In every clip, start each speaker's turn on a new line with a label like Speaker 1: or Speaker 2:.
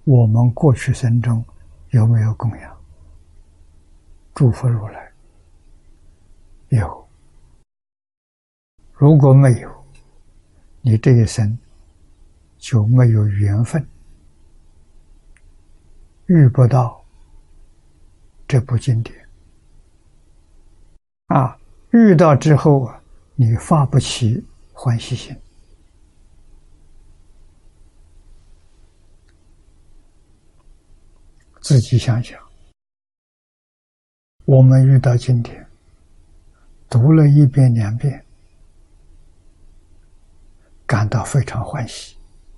Speaker 1: 我们过去生中有没有供养诸佛如来？有。如果没有，你这一生就没有缘分，遇不到这部经典啊！遇到之后啊，你发不起欢喜心。自己想想，我们遇到经典，读了一遍两遍，感到非常欢喜，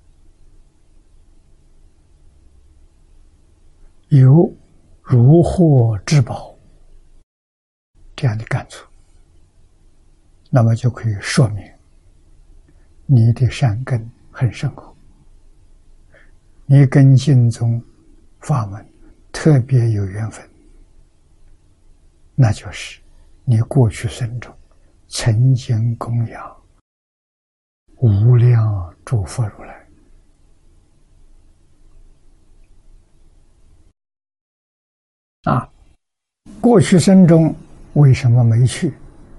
Speaker 1: 有如获至宝这样的感触，那么就可以说明你的善根很深厚，你跟经宗法门特别有缘分，那就是你过去生中曾经供养无量诸佛如来啊！过去生中为什么没去？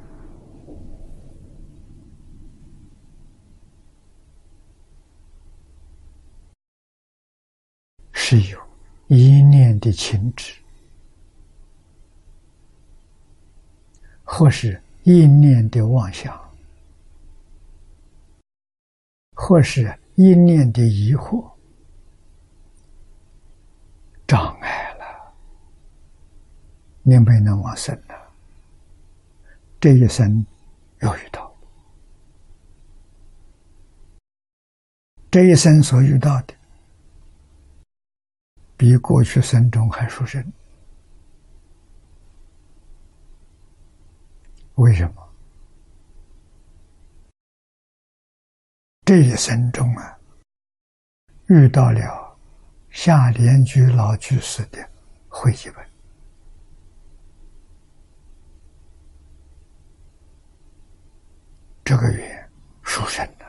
Speaker 1: 是有一念的情执，或是一念的妄想，或是一念的疑惑，障碍了，你没能往生了。这一生又遇到，这一生所遇到的，比过去生中还殊胜。为什么？这一生中啊，遇到了夏莲居老居士的汇集本，这个缘殊胜的。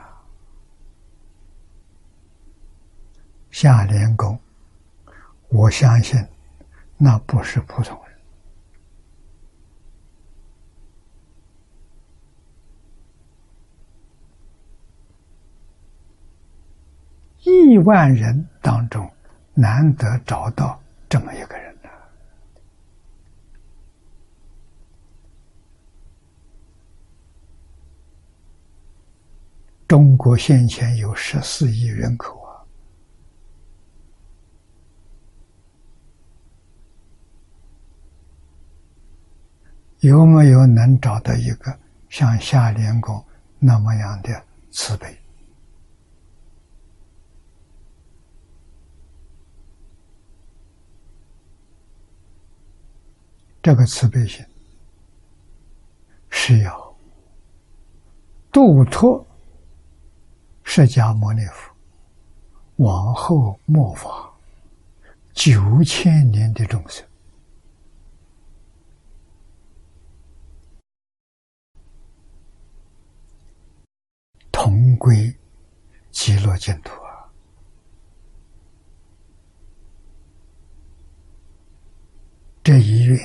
Speaker 1: 夏莲公，我相信那不是普通人。亿万人当中难得找到这么一个人呢。中国现前有14亿人口啊，有没有能找到一个像夏莲公那么样的慈悲？这个慈悲心是要度脱释迦牟尼佛往后末法9000年的众生，同归极乐净土啊！这一愿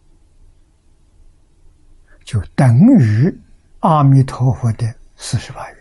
Speaker 1: 就等于阿弥陀佛的48愿。